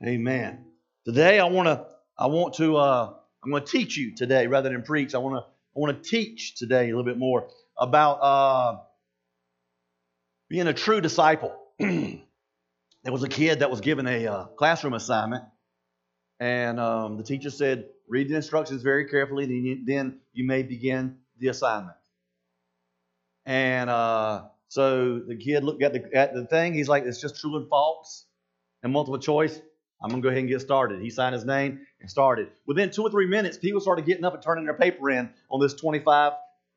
Amen. Today I'm going to teach you today rather than preach. I want to teach today a little bit more about being a true disciple. There was a kid that was given a classroom assignment, and the teacher said, read the instructions very carefully, then you may begin the assignment. And so the kid looked at the thing. He's like, it's just true and false and multiple choice. I'm going to go ahead and get started. He signed his name and started. Within 2 or 3 minutes, people started getting up and turning their paper in on this 25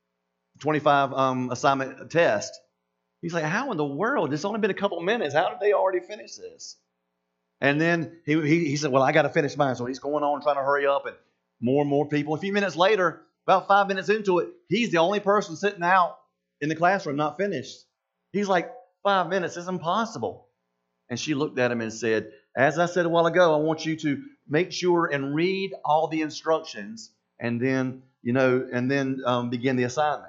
assignment test. He's like, how in the world? It's only been a couple of minutes. How did they already finish this? And then he said, well, I got to finish mine. So he's going on trying to hurry up, and more people. A few minutes later, about 5 minutes into it, he's the only person sitting out in the classroom not finished. He's like, 5 minutes is impossible. And she looked at him and said, as I said a while ago, I want you to make sure and read all the instructions and then begin the assignment.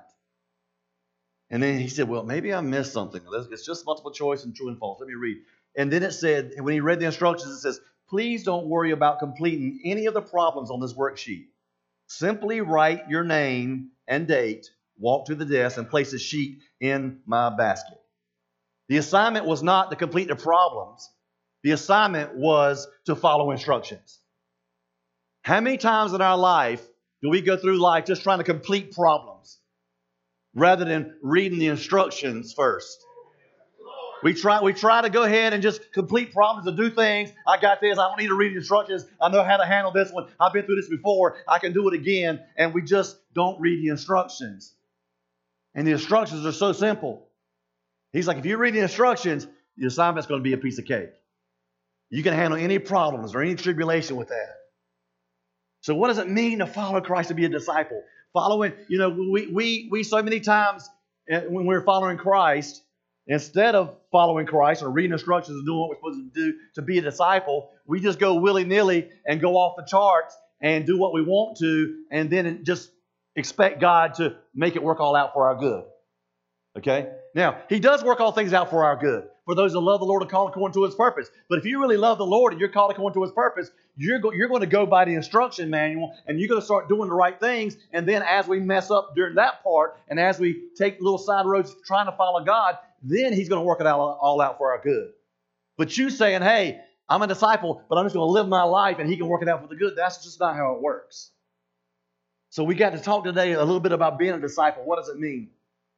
And then he said, well, maybe I missed something. It's just multiple choice and true and false. Let me read. And then it said, when he read the instructions, it says, please don't worry about completing any of the problems on this worksheet. Simply write your name and date, walk to the desk, and place a sheet in my basket. The assignment was not to complete the problems. The assignment was to follow instructions. How many times in our life do we go through life just trying to complete problems rather than reading the instructions first? We try to go ahead and just complete problems and do things. I got this. I don't need to read the instructions. I know how to handle this one. I've been through this before. I can do it again. And we just don't read the instructions. And the instructions are so simple. He's like, if you read the instructions, the assignment's going to be a piece of cake. You can handle any problems or any tribulation with that. So what does it mean to follow Christ, to be a disciple? Following, we so many times when we're following Christ, instead of following Christ or reading instructions and doing what we're supposed to do to be a disciple, we just go willy-nilly and go off the charts and do what we want to, and then just expect God to make it work all out for our good. Okay? Now, He does work all things out for our good, for those that love the Lord and call according to His purpose. But if you really love the Lord and you're called according to His purpose, you're going to go by the instruction manual, and you're going to start doing the right things. And then as we mess up during that part, and as we take little side roads trying to follow God, then He's going to work it all out for our good. But you saying, hey, I'm a disciple, but I'm just going to live my life and He can work it out for the good, that's just not how it works. So we got to talk today a little bit about being a disciple. What does it mean?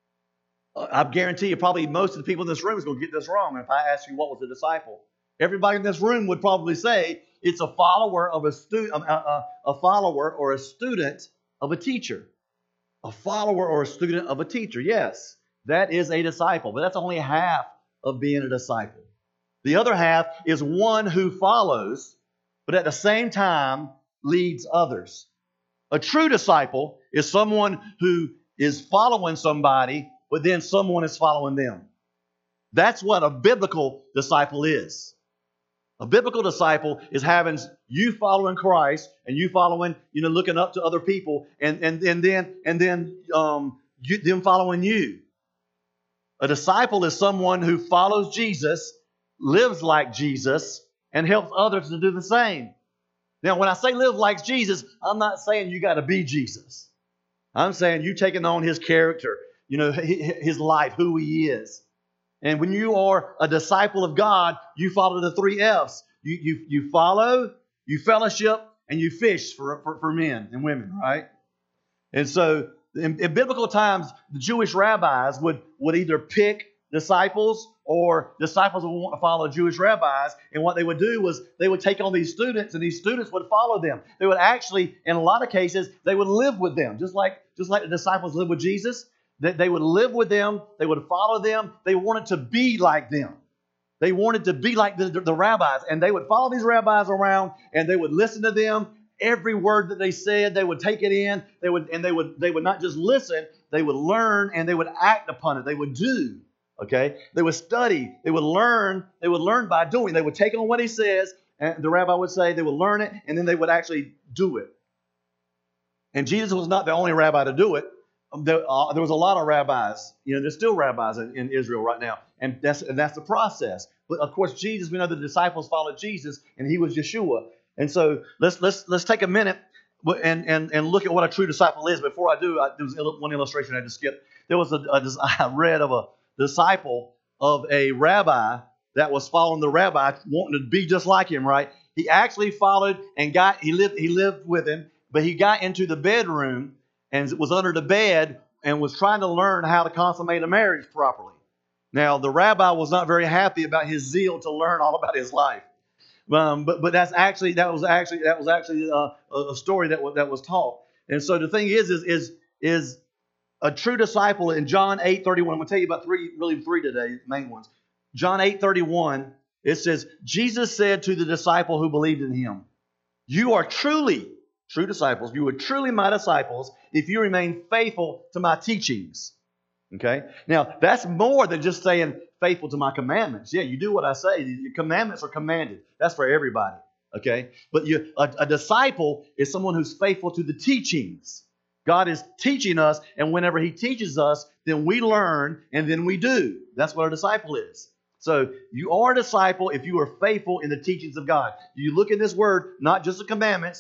I guarantee you probably most of the people in this room is going to get this wrong. If I ask you what was a disciple, everybody in this room would probably say it's a follower of a follower or a student of a teacher. A follower or a student of a teacher. Yes, that is a disciple, but that's only half of being a disciple. The other half is one who follows, but at the same time leads others. A true disciple is someone who is following somebody, but then someone is following them. That's what a biblical disciple is. A biblical disciple is having you following Christ and you following, looking up to other people, and then them following you. A disciple is someone who follows Jesus, lives like Jesus, and helps others to do the same. Now, when I say live like Jesus, I'm not saying you got to be Jesus. I'm saying you taking on His character, His life, who He is. And when you are a disciple of God, you follow the 3 F's. You follow, you fellowship, and you fish for men and women, right? And so in biblical times, the Jewish rabbis would either pick disciples, or disciples would want to follow Jewish rabbis. And what they would do was they would take on these students, and these students would follow them. They would actually, in a lot of cases, they would live with them, just like the disciples lived with Jesus. They would live with them. They would follow them. They wanted to be like them. They wanted to be like the rabbis. And they would follow these rabbis around, and they would listen to them. Every word that they said, they would take it in. They would not just listen. They would learn, and they would act upon it. They would do. Okay? They would study. They would learn. They would learn by doing. They would take on what he says, and the rabbi would say, they would learn it, and then they would actually do it. And Jesus was not the only rabbi to do it. There was a lot of rabbis. There's still rabbis in Israel right now. And that's the process. But of course, Jesus, we know the disciples followed Jesus, and he was Yeshua. And so let's take a minute and look at what a true disciple is. Before I do, there was one illustration I had to skip. There was I read of a disciple of a rabbi that was following the rabbi, wanting to be just like him, right? He actually followed and he lived with him, but he got into the bedroom and was under the bed and was trying to learn how to consummate a marriage properly. Now, the rabbi was not very happy about his zeal to learn all about his life. But that was actually a story that was taught. And so the thing is a true disciple in John 8:31. I'm going to tell you about three today, main ones. John 8:31, it says, Jesus said to the disciple who believed in him, "You are truly true disciples. You are truly my disciples if you remain faithful to my teachings." Okay? Now, that's more than just saying faithful to my commandments. Yeah, you do what I say. Your commandments are commanded. That's for everybody. Okay? But a disciple is someone who's faithful to the teachings. God is teaching us, and whenever he teaches us, then we learn, and then we do. That's what a disciple is. So you are a disciple if you are faithful in the teachings of God. You look at this word, not just the commandments,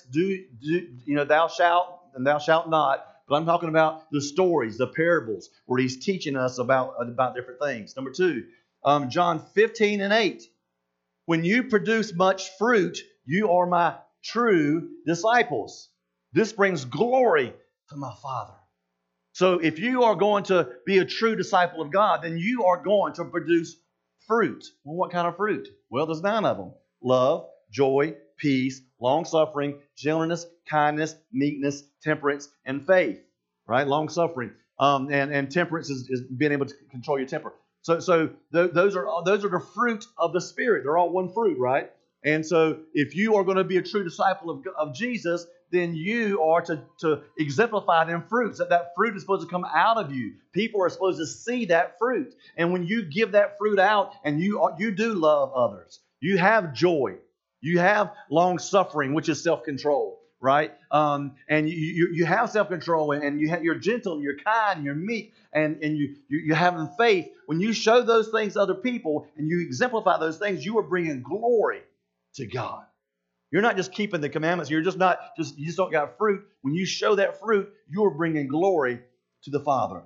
thou shalt and thou shalt not, but I'm talking about the stories, the parables, where he's teaching us about different things. Number 2, John 15:8. When you produce much fruit, you are my true disciples. This brings glory to my Father. So if you are going to be a true disciple of God, then you are going to produce fruit. Well, what kind of fruit? Well, there's 9 of them. Love, joy, peace, long-suffering, gentleness, kindness, meekness, temperance, and faith. Right? Long-suffering. And temperance is being able to control your temper. So those are the fruit of the Spirit. They're all one fruit, right? And so if you are going to be a true disciple of Jesus, then you are to exemplify them fruits. That fruit is supposed to come out of you. People are supposed to see that fruit. And when you give that fruit out and you do love others, you have joy, you have long-suffering, which is self-control, right? And you have self-control, and you're gentle, and you're kind, and you're meek, and you're having faith. When you show those things to other people and you exemplify those things, you are bringing glory to God. You're not just keeping the commandments. You just don't got fruit. When you show that fruit, you are bringing glory to the Father.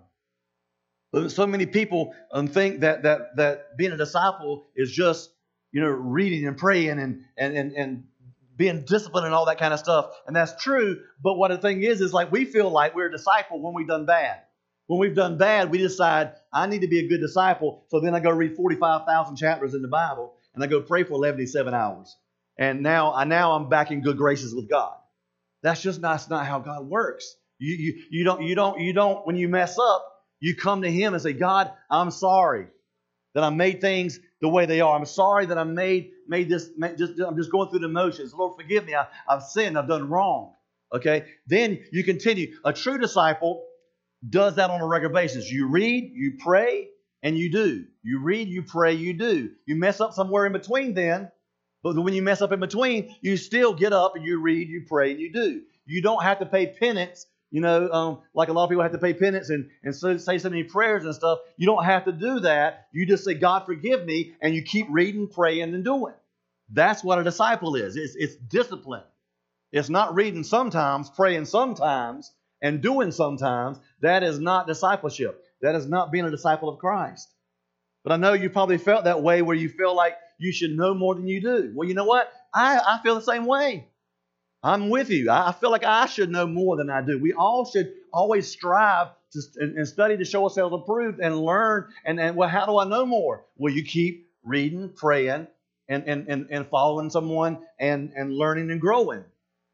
But so many people think that being a disciple is just reading and praying and being disciplined and all that kind of stuff. And that's true. But what the thing is like we feel like we're a disciple when we've done bad. When we've done bad, we decide, I need to be a good disciple. So then I go read 45,000 chapters in the Bible, and I go pray for 77 hours. And now I'm back in good graces with God. That's not how God works. You don't when you mess up, you come to him and say, God, I'm sorry that I made things the way they are. I'm sorry that I made this. I'm just going through the motions. Lord, forgive me. I've sinned. I've done wrong. Okay. Then you continue. A true disciple does that on a regular basis. You read, you pray, and you do. You read, you pray, you do. You mess up somewhere in between then. But when you mess up in between, you still get up and you read, you pray, and you do. You don't have to pay penance, like a lot of people have to pay penance and say so many prayers and stuff. You don't have to do that. You just say, God, forgive me, and you keep reading, praying, and doing. That's what a disciple is. It's discipline. It's not reading sometimes, praying sometimes, and doing sometimes. That is not discipleship. That is not being a disciple of Christ. But I know you probably felt that way where you feel like you should know more than you do. Well, you know what? I feel the same way. I'm with you. I feel like I should know more than I do. We all should always strive and study to show ourselves approved and learn. And well, how do I know more? Well, you keep reading, praying, and following someone and learning and growing.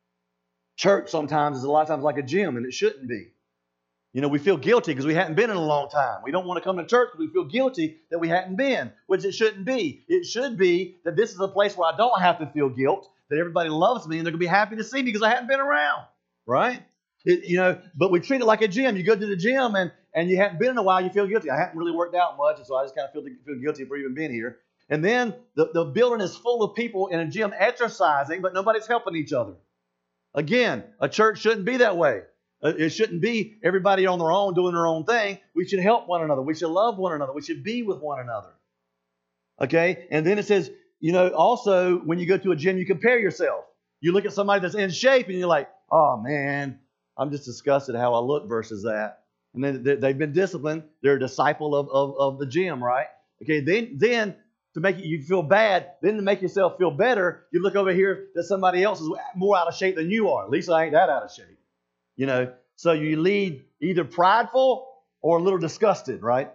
Church sometimes is a lot of times like a gym, and it shouldn't be. We feel guilty because we hadn't been in a long time. We don't want to come to church because we feel guilty that we hadn't been, which it shouldn't be. It should be that this is a place where I don't have to feel guilt, that everybody loves me and they're going to be happy to see me because I hadn't been around, right? But we treat it like a gym. You go to the gym and you hadn't been in a while, you feel guilty. I haven't really worked out much, and so I just kind of feel guilty for even being here. And then the building is full of people in a gym exercising, but nobody's helping each other. Again, a church shouldn't be that way. It shouldn't be everybody on their own doing their own thing. We should help one another. We should love one another. We should be with one another. Okay. And then it says, also when you go to a gym, you compare yourself. You look at somebody that's in shape and you're like, oh man, I'm just disgusted how I look versus that. And then they've been disciplined. They're a disciple of the gym, right? Okay. Then to make you feel bad, then to make yourself feel better, you look over here that somebody else is more out of shape than you are. At least I ain't that out of shape. So you lead either prideful or a little disgusted, right?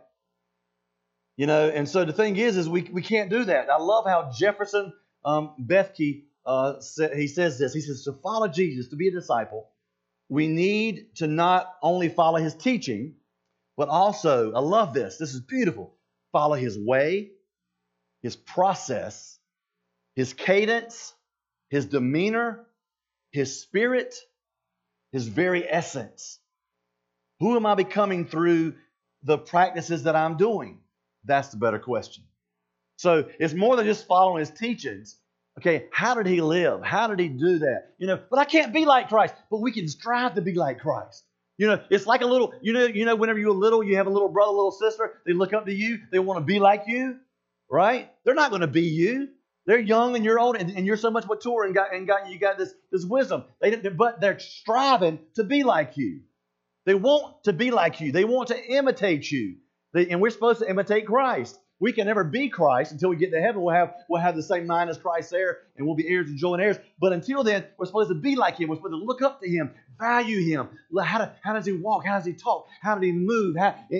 And so the thing is we can't do that. I love how Jefferson Bethke he says this. He says, to follow Jesus, to be a disciple, we need to not only follow his teaching, but also, I love this. This is beautiful. Follow his way, his process, his cadence, his demeanor, his spirit, his very essence. Who am I becoming through the practices that I'm doing? That's the better question. So it's more than just following his teachings. Okay, how did he live? How did he do that? But I can't be like Christ. But we can strive to be like Christ. It's like a little, whenever you're little, you have a little brother, little sister. They look up to you. They want to be like you, right? They're not going to be you. They're young and you're old and you're so much mature and you got this wisdom. But they're striving to be like you. They want to be like you. They want to imitate you. And we're supposed to imitate Christ. We can never be Christ until we get to heaven. We'll have the same mind as Christ there, and we'll be heirs and joint heirs. But until then, we're supposed to be like him. We're supposed to look up to him, value him. How does he walk? How does he talk? How did he move?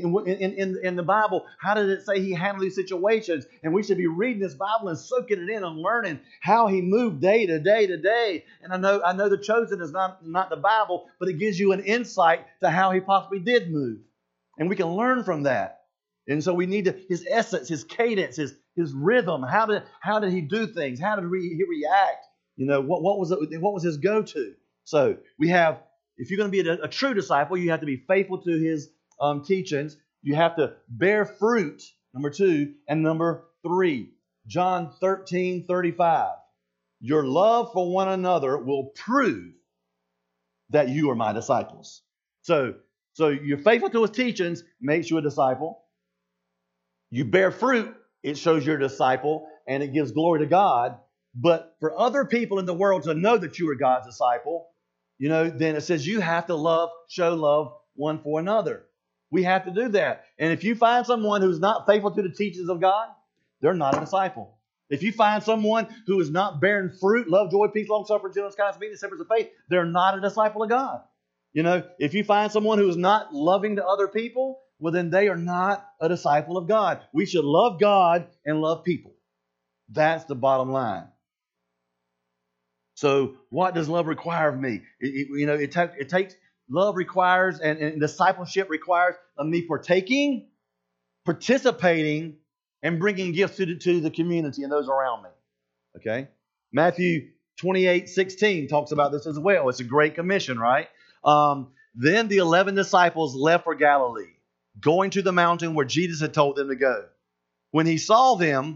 In the Bible, how did it say he handled these situations? And we should be reading this Bible and soaking it in and learning how he moved day to day to day. And I know the Chosen is not the Bible, but it gives you an insight to how he possibly did move. And we can learn from that. And so we need his essence, his cadence, his rhythm. How did he do things? How did he react? What was his go-to? So we have, if you're going to be a true disciple, you have to be faithful to his teachings. You have to bear fruit, number 2, and number 3. John 13:35. Your love for one another will prove that you are my disciples. So you're faithful to his teachings, makes you a disciple. You bear fruit, it shows you're a disciple, and it gives glory to God. But for other people in the world to know that you are God's disciple, then it says you have to show love one for another. We have to do that. And if you find someone who's not faithful to the teachings of God, they're not a disciple. If you find someone who is not bearing fruit, love, joy, peace, long suffering, gentleness, kindness, meekness, temperance, of faith, they're not a disciple of God. If you find someone who is not loving to other people, well, then they are not a disciple of God. We should love God and love people. That's the bottom line. So what does love require of me? It takes, love requires, and discipleship requires of me partaking, participating, and bringing gifts to the community and those around me. Okay? Matthew 28:16 talks about this as well. It's a great commission, right? Then the 11 disciples left for Galilee, going to the mountain where Jesus had told them to go. When they saw him,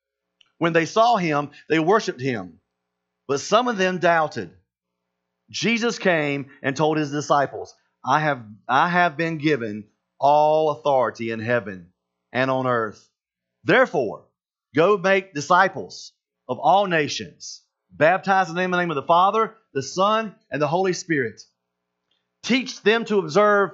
they worshiped him, but some of them doubted. Jesus came and told his disciples, I have been given all authority in heaven and on earth. Therefore, go make disciples of all nations, baptize in the name of the Father, the Son, and the Holy Spirit. Teach them to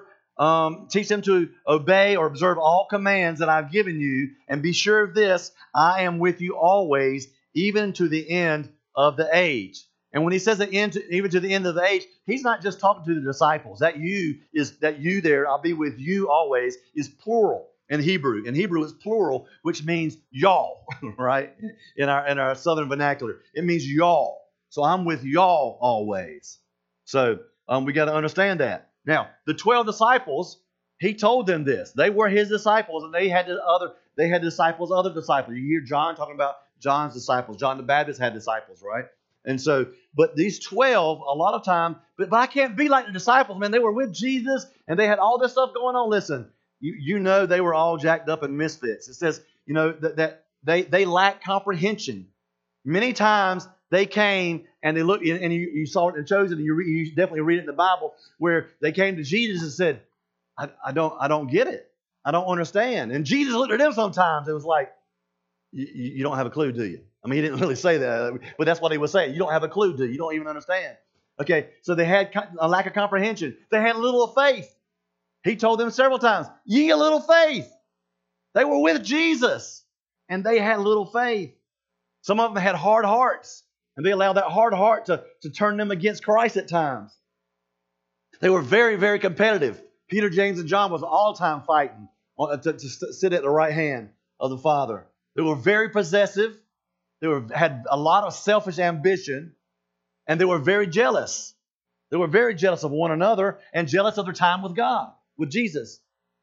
obey or observe all commands that I've given you, and be sure of this, I am with you always, even to the end of the age. And when he says even to the end of the age, he's not just talking to the disciples. That you there, I'll be with you always, is plural in Hebrew. In Hebrew, it's plural, which means y'all, right? In our southern vernacular, it means y'all. So I'm with y'all always. So we got to understand that. Now, the 12 disciples, he told them this. They were his disciples, and they had disciples, other disciples. You hear John talking about John's disciples. John the Baptist had disciples, right? And so, but these 12, a lot of time, but I can't be like the disciples, man. They were with Jesus, and they had all this stuff going on. Listen, they were all jacked up and misfits. It says, that they lacked comprehension. Many times they came and they looked, and you saw it in Chosen, and you definitely read it in the Bible, where they came to Jesus and said, I don't get it. I don't understand. And Jesus looked at them sometimes and was like, You don't have a clue, do you? I mean, he didn't really say that, but that's what he was saying. You don't have a clue, do you? You don't even understand. Okay, so they had a lack of comprehension. They had little faith. He told them several times, ye a little faith. They were with Jesus, and they had little faith. Some of them had hard hearts, and they allowed that hard heart to turn them against Christ at times. They were very, very competitive. Peter, James, and John was all-time fighting to sit at the right hand of the Father. They were very possessive. They had a lot of selfish ambition, and they were very jealous. They were very jealous of one another and jealous of their time with God, with Jesus.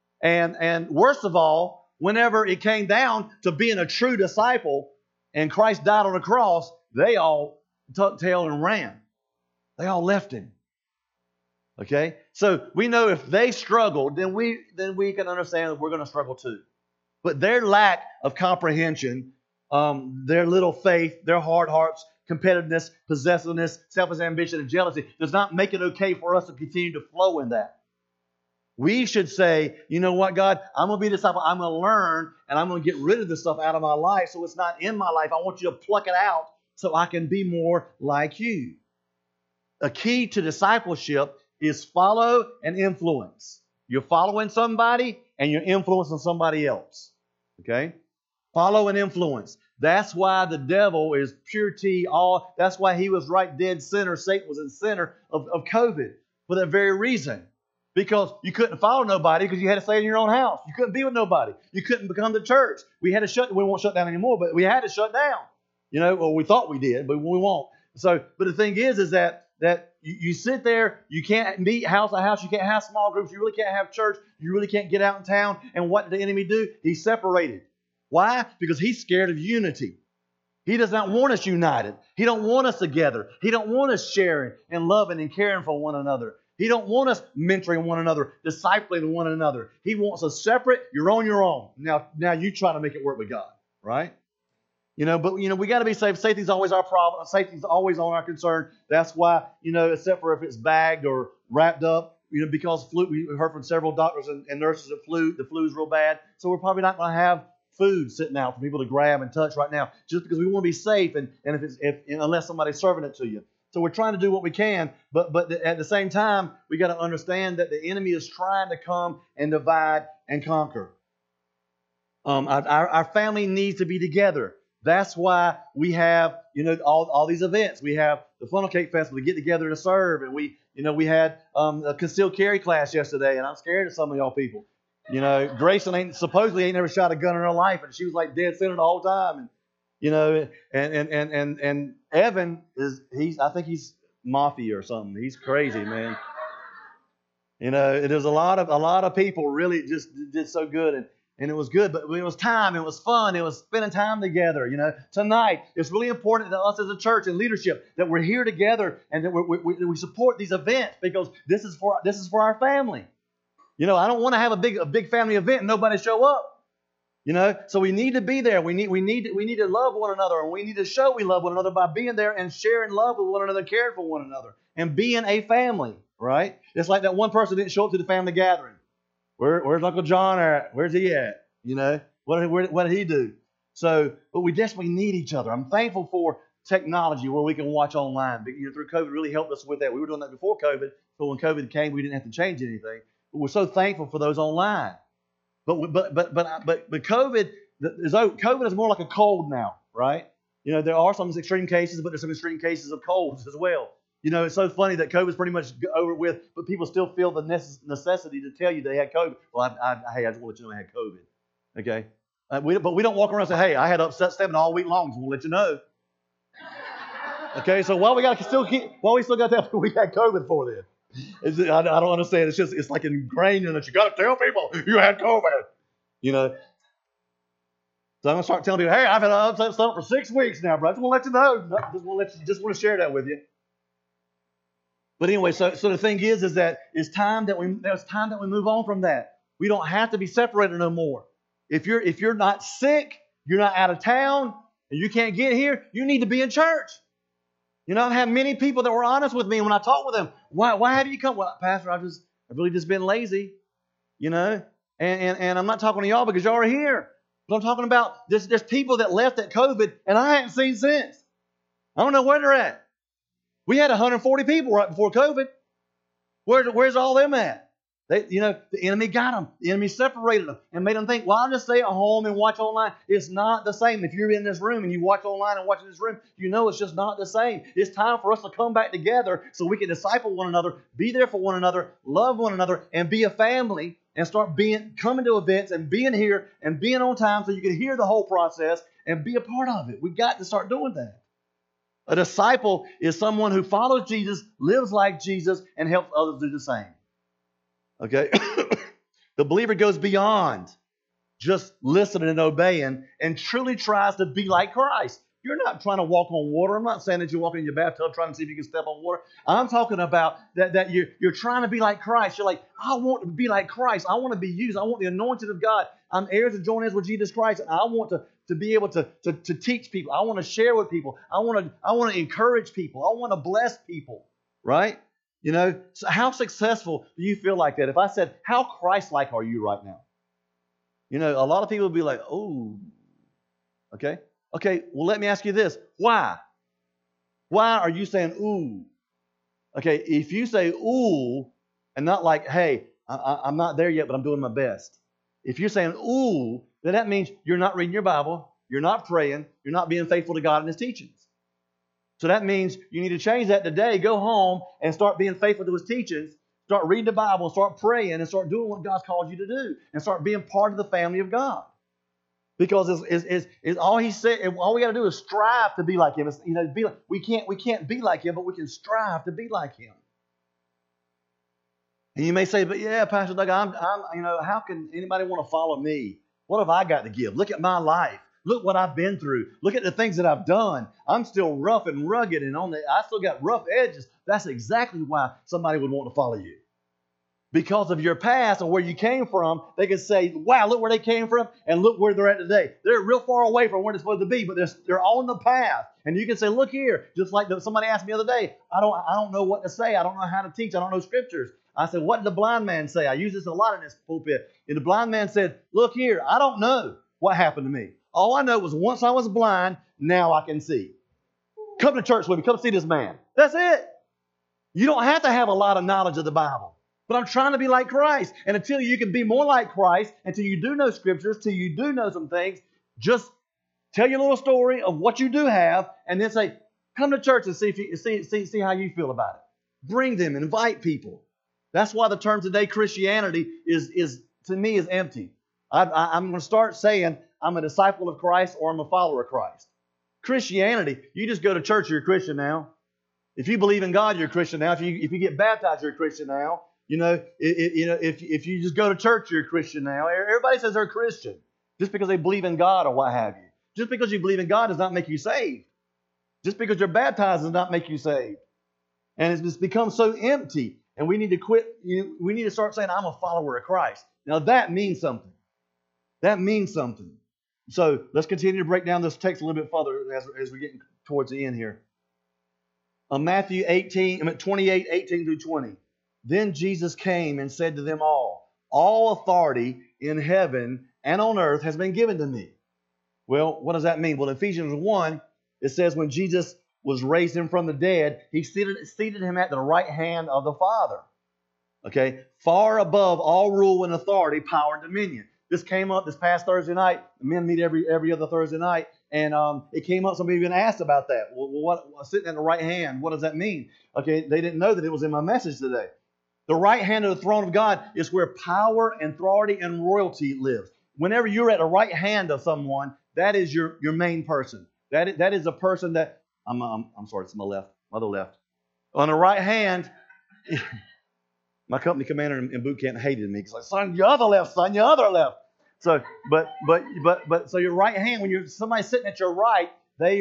And worst of all, whenever it came down to being a true disciple and Christ died on the cross, they all tucked tail and ran. They all left him. Okay? So we know if they struggled, then we can understand that we're going to struggle too. But their lack of comprehension, their little faith, their hard hearts, competitiveness, possessiveness, selfish ambition, and jealousy does not make it okay for us to continue to flow in that. We should say, you know what, God, I'm going to be a disciple. I'm going to learn, and I'm going to get rid of this stuff out of my life so it's not in my life. I want you to pluck it out so I can be more like you. A key to discipleship is follow and influence. You're following somebody and you're influencing somebody else. Okay? Follow and influence. That's why the devil is pure T all. That's why he was right dead center. Satan was in the center of COVID for that very reason. Because you couldn't follow nobody because you had to stay in your own house. You couldn't be with nobody. You couldn't become the church. We won't shut down anymore, but we had to shut down. You know, well, we thought we did, but we won't. So, but the thing is that you sit there, you can't meet house to house, you can't have small groups, you really can't have church, you really can't get out in town. And what did the enemy do? He separated. Why? Because he's scared of unity. He does not want us united. He don't want us together. He don't want us sharing and loving and caring for one another. He don't want us mentoring one another, discipling one another. He wants us separate. You're on your own. Now you try to make it work with God, right? But we got to be safe. Safety's always our problem. Safety's always on our concern. That's why, except for if it's bagged or wrapped up, because flu. We heard from several doctors and nurses that the flu's real bad. So we're probably not going to have food sitting out for people to grab and touch right now, just because we want to be safe and unless somebody's serving it to you. So we're trying to do what we can, but at the same time, we got to understand that the enemy is trying to come and divide and conquer. Our family needs to be together. That's why we have, all these events. We have the Funnel Cake Festival to get together to serve, and we had a concealed carry class yesterday, and I'm scared of some of y'all people. Grayson supposedly ain't never shot a gun in her life, and she was like dead center the whole time, and and Evan I think he's mafia or something. He's crazy, man. There's a lot of people really just did so good, and it was good, but it was time, it was fun, it was spending time together. Tonight it's really important to us as a church and leadership that we're here together and that we support these events because this is for our family. I don't want to have a big family event and nobody show up. So we need to be there. We need to love one another, and we need to show we love one another by being there and sharing love with one another, caring for one another, and being a family, right? It's like that one person didn't show up to the family gathering. Where's Uncle John at? Where's he at? What did he do? So, but we desperately need each other. I'm thankful for technology where we can watch online. Through COVID, really helped us with that. We were doing that before COVID, so when COVID came, we didn't have to change anything. But we're so thankful for those online. But COVID is more like a cold now, right? There are some extreme cases, but there's some extreme cases of colds as well. It's so funny that COVID's pretty much over with, but people still feel the necessity to tell you they had COVID. Well, I just want to let you know I had COVID. Okay, but we don't walk around and say, "Hey, I had upset stomach all week long." So we'll let you know. Okay, so why we still got that we had COVID for then? I don't understand. It's like ingrained in us. You got to tell people you had COVID. So I'm gonna start telling people, "Hey, I've had an upset stomach for 6 weeks now, bro. I just want to let you know. Just want to share that with you." But anyway, so the thing is that there's time that we move on from that. We don't have to be separated no more. If you're not sick, you're not out of town, and you can't get here, you need to be in church. I've had many people that were honest with me when I talked with them. Why have you come? Well, Pastor, I've really just been lazy, And I'm not talking to y'all because y'all are here. But I'm talking about there's people that left at COVID and I haven't seen since. I don't know where they're at. We had 140 people right before COVID. Where's all them at? The enemy got them. The enemy separated them and made them think, well, I'll just stay at home and watch online. It's not the same. If you're in this room and you watch online and watch in this room, you know it's just not the same. It's time for us to come back together so we can disciple one another, be there for one another, love one another, and be a family and start coming to events and being here and being on time so you can hear the whole process and be a part of it. We've got to start doing that. A disciple is someone who follows Jesus, lives like Jesus, and helps others do the same. Okay? The believer goes beyond just listening and obeying and truly tries to be like Christ. You're not trying to walk on water. I'm not saying that you're walking in your bathtub trying to see if you can step on water. I'm talking about that you're trying to be like Christ. You're like, I want to be like Christ. I want to be used. I want the anointing of God. I'm heirs and joint heirs with Jesus Christ, and I want to be able to teach people. I want to share with people. I want to encourage people. I want to bless people, right? So how successful do you feel like that? If I said, how Christ-like are you right now? A lot of people would be like, oh, okay. Okay, well, let me ask you this. Why? Why are you saying, ooh? Okay, if you say, ooh, and not like, hey, I'm not there yet, but I'm doing my best. If you're saying, ooh, then that means you're not reading your Bible, you're not praying, you're not being faithful to God and His teachings. So that means you need to change that today. Go home and start being faithful to His teachings. Start reading the Bible, start praying, and start doing what God's called you to do. And start being part of the family of God. Because it's all He said, and all we got to do is strive to be like Him. We can't be like Him, but we can strive to be like Him. And you may say, but yeah, Pastor Doug, I'm how can anybody want to follow me? What have I got to give? Look at my life. Look what I've been through. Look at the things that I've done. I'm still rough and rugged, and I still got rough edges. That's exactly why somebody would want to follow you. Because of your past or where you came from, they can say, wow, look where they came from and look where they're at today. They're real far away from where they're supposed to be, but they're on the path. And you can say, look here, just like somebody asked me the other day, I don't know what to say. I don't know how to teach. I don't know scriptures. I said, what did the blind man say? I use this a lot in this pulpit. And the blind man said, look here, I don't know what happened to me. All I know was once I was blind, now I can see. Come to church with me. Come see this man. That's it. You don't have to have a lot of knowledge of the Bible. But I'm trying to be like Christ. And until you can be more like Christ, until you do know scriptures, till you do know some things, just tell your little story of what you do have, and then say, come to church and see how you feel about it. Bring them, invite people. That's why the term today, Christianity, is to me is empty. I'm going to start saying I'm a disciple of Christ or I'm a follower of Christ. Christianity, you just go to church, you're a Christian now. If you believe in God, you're a Christian now. If you get baptized, you're a Christian now. If you just go to church, you're a Christian now. Everybody says they're a Christian just because they believe in God or what have you. Just because you believe in God does not make you saved. Just because you're baptized does not make you saved. And it's become so empty. And we need to quit. We need to start saying, I'm a follower of Christ. Now that means something. That means something. So let's continue to break down this text a little bit further as we're getting towards the end here. Matthew 28, 18 through 20. Then Jesus came and said to them all authority in heaven and on earth has been given to me. Well, what does that mean? Well, Ephesians 1, it says when Jesus was raised him from the dead, He seated him at the right hand of the Father. Okay? Far above all rule and authority, power and dominion. This came up this past Thursday night. The men meet every other Thursday night. And it came up, somebody even asked about that. Well, what sitting at the right hand, what does that mean? Okay, they didn't know that it was in my message today. The right hand of the throne of God is where power and authority and royalty lives. Whenever you're at the right hand of someone, that is your main person. That is a person that, I'm sorry, it's my left, other left. On the right hand, my company commander in boot camp hated me. He's like, son, your other left, son, your other left. So, so your right hand, when you're somebody sitting at your right, they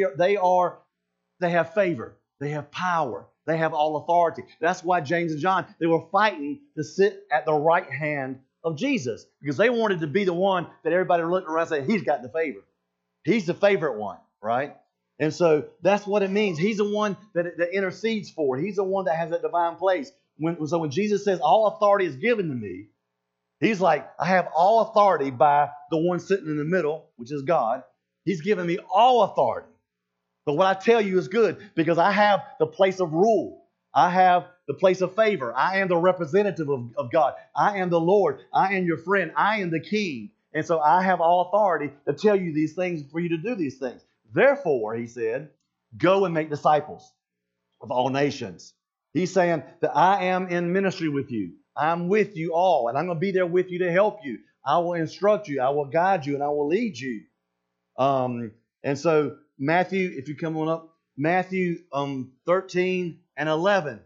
have favor, they have power, they have all authority. That's why James and John, they were fighting to sit at the right hand of Jesus because they wanted to be the one that everybody looked around and said, he's got the favor. He's the favorite one, right? And so that's what it means. He's the one that intercedes for. He's the one that has that divine place. When Jesus says, all authority is given to me, He's like, I have all authority by the one sitting in the middle, which is God. He's given me all authority. But what I tell you is good because I have the place of rule. I have the place of favor. I am the representative of God. I am the Lord. I am your friend. I am the king. And so I have all authority to tell you these things, for you to do these things. Therefore, he said, go and make disciples of all nations. He's saying that I am in ministry with you. I'm with you all, and I'm going to be there with you to help you. I will instruct you. I will guide you, and I will lead you. And so Matthew, if you come on up, Matthew 13 and 11.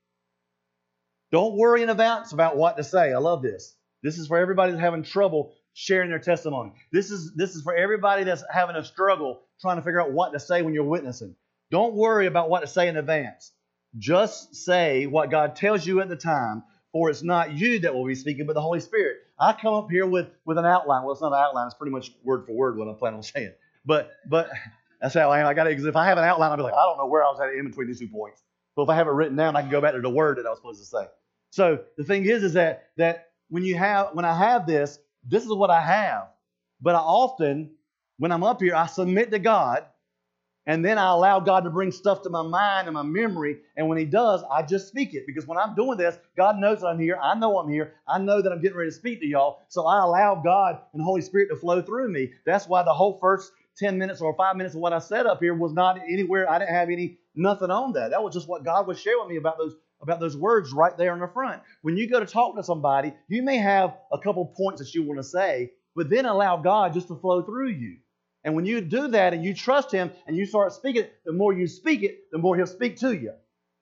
Don't worry in advance about what to say. I love this. This is for everybody that's having trouble sharing their testimony. This is for everybody that's having a struggle trying to figure out what to say when you're witnessing. Don't worry about what to say in advance. Just say what God tells you at the time, for it's not you that will be speaking, but the Holy Spirit. I come up here with an outline. Well, it's not an outline. It's pretty much word for word what I plan on saying. But that's how I am. If I have an outline, I'll be like, I don't know where I was at in between these 2 points. But if I have it written down, I can go back to the word that I was supposed to say. So the thing is that when I have this is what I have. But I often, when I'm up here, I submit to God, and then I allow God to bring stuff to my mind and my memory. And when He does, I just speak it. Because when I'm doing this, God knows that I'm here. I know I'm here. I know that I'm getting ready to speak to y'all. So I allow God and the Holy Spirit to flow through me. That's why the whole first 10 minutes or 5 minutes of what I said up here was not anywhere. I didn't have nothing on that. That was just what God was sharing with me about those words right there in the front. When you go to talk to somebody, you may have a couple points that you want to say, but then allow God just to flow through you. And when you do that and you trust Him and you start speaking it, the more you speak it, the more He'll speak to you.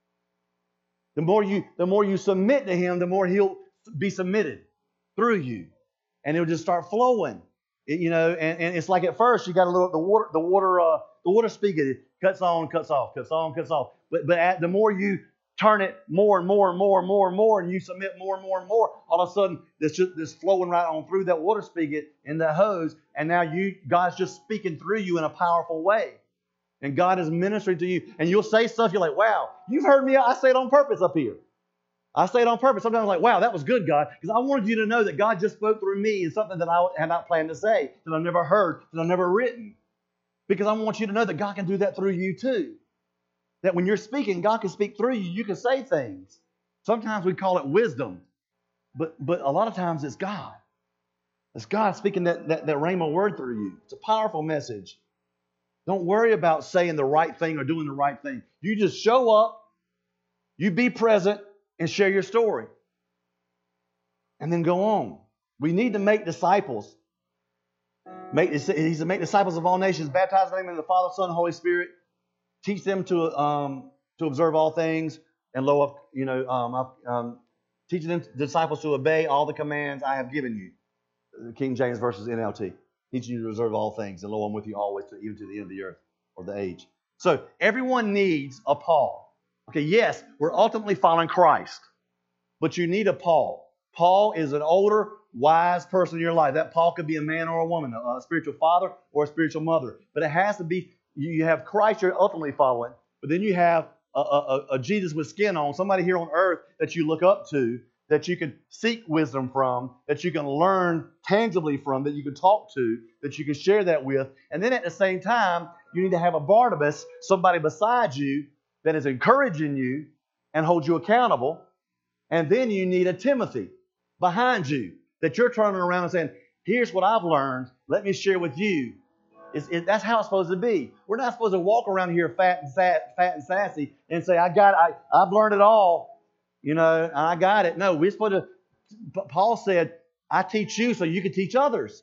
The more you submit to Him, the more He'll be submitted through you. And it'll just start flowing. And it's like at first you got the water spigot, it cuts on, cuts off, cuts on, cuts off. But the more you turn it more and more and more and more and more, and you submit more and more and more, all of a sudden it's just this flowing right on through that water spigot in the hose, and now God's just speaking through you in a powerful way. And God is ministering to you, and you'll say stuff, you're like, wow, you've heard me, I say it on purpose up here. I say it on purpose. Sometimes I'm like, wow, that was good, God, because I wanted you to know that God just spoke through me in something that I had not planned to say, that I've never heard, that I've never written. Because I want you to know that God can do that through you too. That when you're speaking, God can speak through you. You can say things. Sometimes we call it wisdom, but a lot of times it's God. It's God speaking that rhema word through you. It's a powerful message. Don't worry about saying the right thing or doing the right thing. You just show up, you be present, and share your story. And then go on. We need to make disciples. He said, make disciples of all nations, baptize them in the Father, Son, and Holy Spirit. Teach them to observe all things, and teaching them disciples to obey all the commands I have given you. The King James versus NLT. Teaching you to observe all things, and lo, I'm with you always, even to the end of the earth or the age. So everyone needs a Paul. Okay, yes, we're ultimately following Christ, but you need a Paul. Paul is an older, wise person in your life. That Paul could be a man or a woman, a spiritual father or a spiritual mother, but it has to be. You have Christ you're ultimately following, but then you have a Jesus with skin on, somebody here on earth that you look up to, that you can seek wisdom from, that you can learn tangibly from, that you can talk to, that you can share that with. And then at the same time, you need to have a Barnabas, somebody beside you that is encouraging you and holds you accountable. And then you need a Timothy behind you that you're turning around and saying, here's what I've learned. Let me share with you. That's how it's supposed to be. We're not supposed to walk around here fat and sassy and say, I've learned it all, I got it. No, we're supposed to, Paul said, I teach you so you can teach others.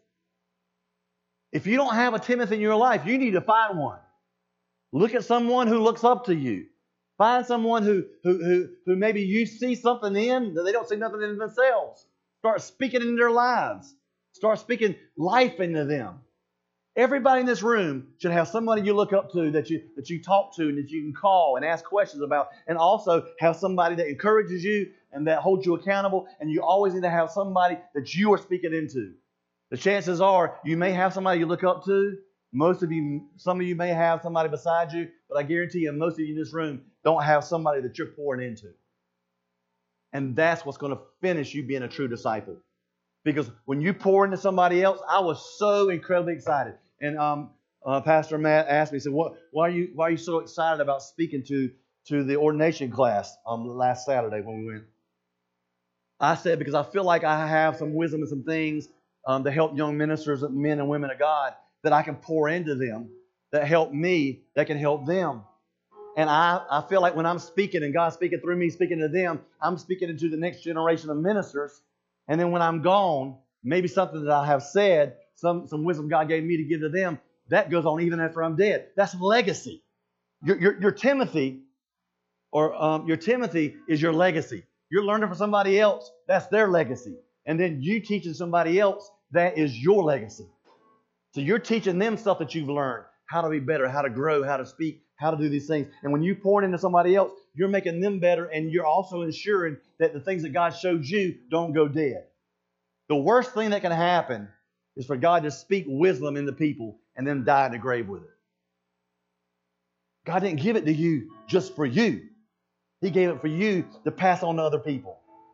If you don't have a Timothy in your life, you need to find one. Look at someone who looks up to you. Find someone who maybe you see something in that they don't see nothing in themselves. Start speaking into their lives. Start speaking life into them. Everybody in this room should have somebody you look up to that you talk to and that you can call and ask questions about, and also have somebody that encourages you and that holds you accountable. And you always need to have somebody that you are speaking into. The chances are you may have somebody you look up to. Some of you may have somebody beside you, but I guarantee you most of you in this room don't have somebody that you're pouring into. And that's what's going to finish you being a true disciple. Because when you pour into somebody else, I was so incredibly excited. And Pastor Matt asked me, he said, why are you so excited about speaking to the ordination class last Saturday when we went? I said, because I feel like I have some wisdom and some things to help young ministers, men and women of God, that I can pour into them, that help me, that can help them. And I feel like when I'm speaking and God's speaking through me, speaking to them, I'm speaking into the next generation of ministers. And then when I'm gone, maybe something that I have said, some wisdom God gave me to give to them, that goes on even after I'm dead. That's legacy. Your Timothy, or your Timothy is your legacy. You're learning from somebody else, that's their legacy. And then you teaching somebody else, that is your legacy. So you're teaching them stuff that you've learned, how to be better, how to grow, how to speak, how to do these things. And when you pour it into somebody else, you're making them better, and you're also ensuring that the things that God showed you don't go dead. The worst thing that can happen is for God to speak wisdom into people and then die in the grave with it. God didn't give it to you just for you. He gave it for you to pass on to other people.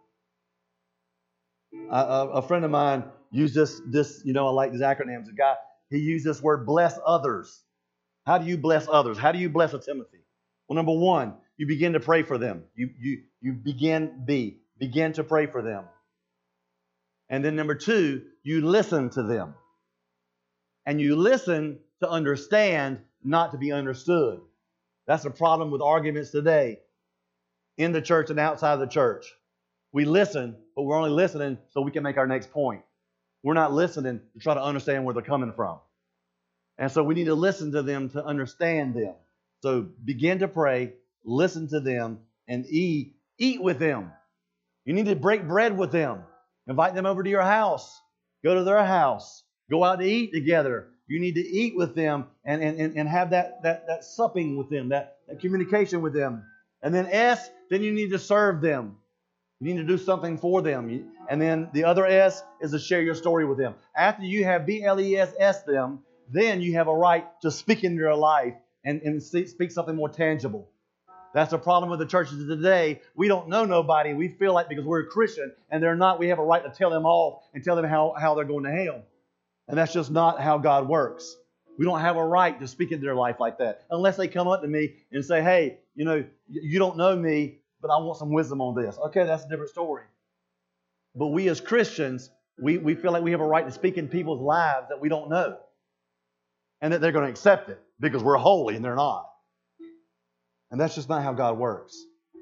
A friend of mine used this, I like these acronyms. A guy, he used this word, bless others. How do you bless others? How do you bless a Timothy? Well, number one, you begin to pray for them. You begin to pray for them. And then number two, you listen to them. And you listen to understand, not to be understood. That's the problem with arguments today in the church and outside of the church. We listen, but we're only listening so we can make our next point. We're not listening to try to understand where they're coming from. And so we need to listen to them to understand them. So begin to pray, listen to them, and eat with them. You need to break bread with them. Invite them over to your house. Go to their house. Go out to eat together. You need to eat with them and have that supping with them, that communication with them. And then S, then you need to serve them. You need to do something for them. And then the other S is to share your story with them. After you have BLESS them, then you have a right to speak into their life and speak something more tangible. That's the problem with the churches of today. We don't know nobody. We feel like because we're a Christian and they're not, we have a right to tell them off and tell them how they're going to hell. And that's just not how God works. We don't have a right to speak into their life like that unless they come up to me and say, hey, you don't know me, but I want some wisdom on this. Okay, that's a different story. But we as Christians, we feel like we have a right to speak in people's lives that we don't know. And that they're going to accept it because we're holy and they're not. And that's just not how God works.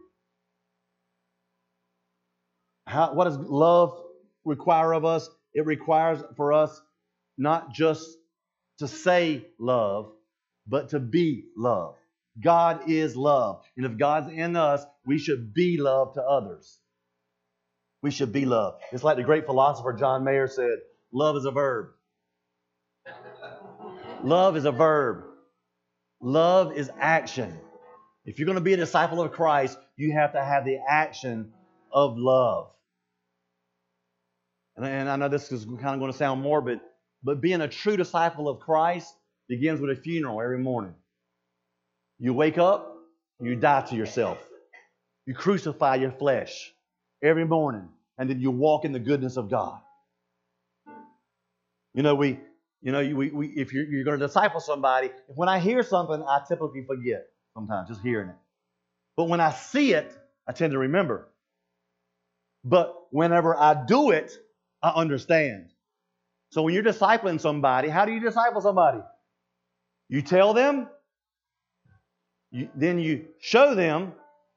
What does love require of us? It requires for us not just to say love, but to be love. God is love. And if God's in us, we should be love to others. We should be love. It's like the great philosopher John Mayer said, love is a verb. Love is a verb. Love is action. If you're going to be a disciple of Christ, you have to have the action of love. And I know this is kind of going to sound morbid, but being a true disciple of Christ begins with a funeral every morning. You wake up, you die to yourself. You crucify your flesh every morning, and then you walk in the goodness of God. If you're going to disciple somebody, when I hear something, I typically forget sometimes, just hearing it. But when I see it, I tend to remember. But whenever I do it, I understand. So when you're discipling somebody, how do you disciple somebody? You tell them, then you show them,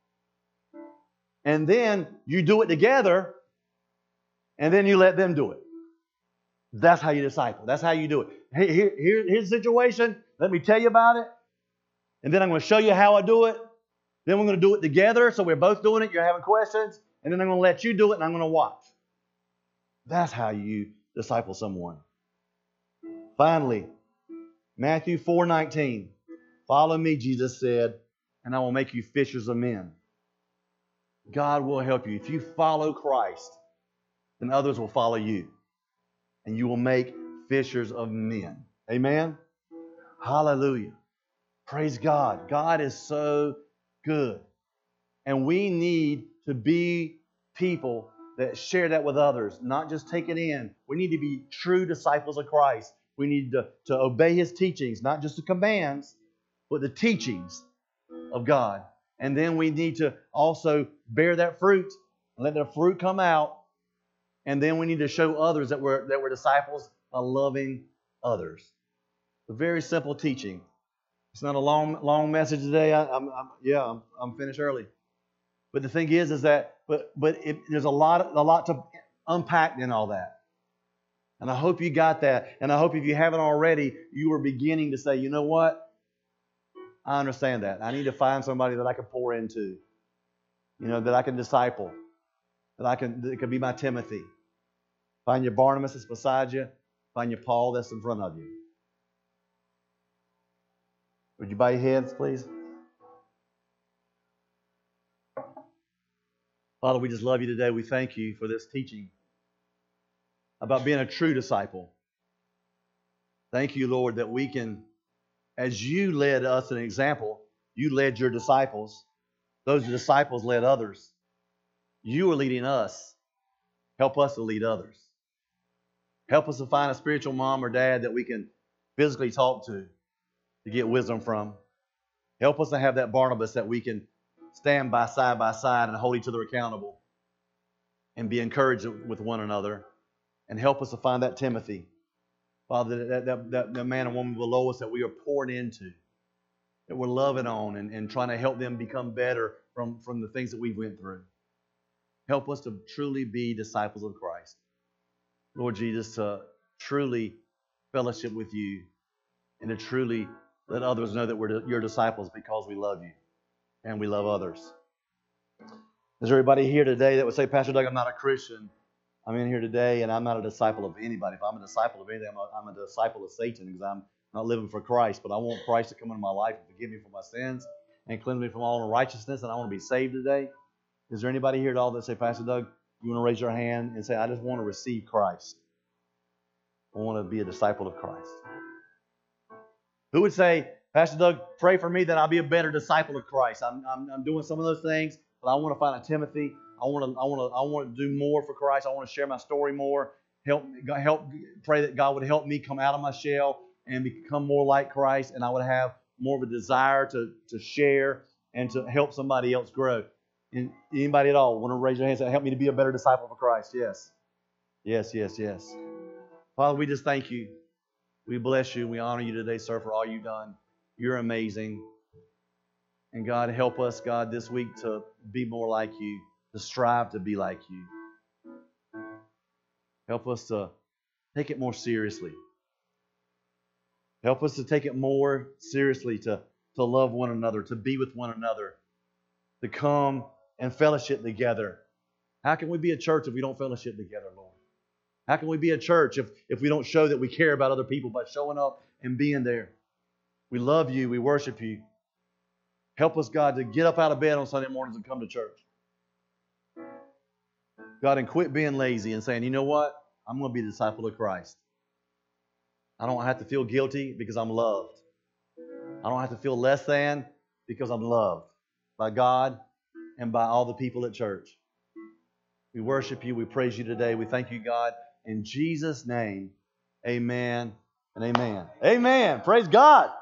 and then you do it together, and then you let them do it. That's how you disciple. That's how you do it. Hey, here's the situation. Let me tell you about it. And then I'm going to show you how I do it. Then we're going to do it together. So we're both doing it. You're having questions. And then I'm going to let you do it, and I'm going to watch. That's how you disciple someone. Finally, Matthew 4:19. Follow me, Jesus said, and I will make you fishers of men. God will help you. If you follow Christ, then others will follow you. And you will make fishers of men. Amen? Hallelujah. Praise God. God is so good. And we need to be people that share that with others, not just take it in. We need to be true disciples of Christ. We need to obey His teachings, not just the commands, but the teachings of God. And then we need to also bear that fruit, let the fruit come out. And then we need to show others that we're disciples by loving others. A very simple teaching. It's not a long message today. I'm finished early. But the thing is that there's a lot to unpack in all that. And I hope you got that. And I hope if you haven't already, you are beginning to say, you know what? I understand that. I need to find somebody that I can pour into. That I can disciple. That could be my Timothy. Find your Barnabas that's beside you. Find your Paul that's in front of you. Would you bow your heads, please? Father, we just love you today. We thank you for this teaching about being a true disciple. Thank you, Lord, that we can, as you led us an example, you led your disciples. Those disciples led others. You are leading us. Help us to lead others. Help us to find a spiritual mom or dad that we can physically talk to get wisdom from. Help us to have that Barnabas that we can stand by side and hold each other accountable and be encouraged with one another. And help us to find that Timothy, Father, that man and woman below us that we are pouring into, that we're loving on and trying to help them become better from the things that we've went through. Help us to truly be disciples of Christ. Lord Jesus, to truly fellowship with you and to truly let others know that we're your disciples because we love you and we love others. Is there anybody here today that would say, Pastor Doug, I'm not a Christian. I'm in here today and I'm not a disciple of anybody. If I'm a disciple of anything, I'm a disciple of Satan because I'm not living for Christ. But I want Christ to come into my life and forgive me for my sins and cleanse me from all unrighteousness, and I want to be saved today. Is there anybody here at all that say, Pastor Doug, you want to raise your hand and say, I just want to receive Christ. I want to be a disciple of Christ. Who would say, Pastor Doug, pray for me that I'll be a better disciple of Christ. I'm doing some of those things, but I want to find a Timothy. I want to do more for Christ. I want to share my story more. Pray that God would help me come out of my shell and become more like Christ, and I would have more of a desire to share and to help somebody else grow. And anybody at all want to raise your hand and say, help me to be a better disciple of Christ? Yes. Yes, yes, yes. Father, we just thank you. We bless you. We honor you today, sir, for all you've done. You're amazing. And God, help us, God, this week to be more like you, to strive to be like you. Help us to take it more seriously. Help us to take it more seriously, to love one another, to be with one another, to come and fellowship together. How can we be a church if we don't fellowship together, Lord? How can we be a church if we don't show that we care about other people by showing up and being there? We love you. We worship you. Help us, God, to get up out of bed on Sunday mornings and come to church. God, and quit being lazy and saying, you know what? I'm going to be a disciple of Christ. I don't have to feel guilty because I'm loved. I don't have to feel less than because I'm loved by God and by all the people at church. We worship you. We praise you today. We thank you, God. In Jesus' name, amen and amen. Amen. Praise God.